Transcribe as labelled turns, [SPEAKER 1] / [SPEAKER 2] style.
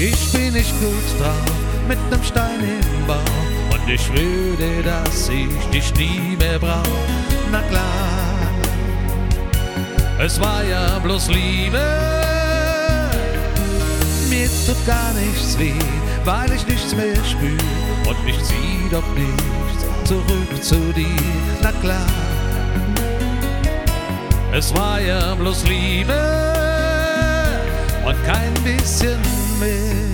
[SPEAKER 1] Ich bin nicht gut drauf, mit nem Stein im Bauch. Und ich schwöre, dass ich dich nie mehr brauch. Na klar, es war ja bloß Liebe. Mir tut gar nichts weh, weil ich nichts mehr spür. Und mich zieht doch nichts zurück zu dir. Na klar, es war ja bloß Liebe und kein bisschen mehr.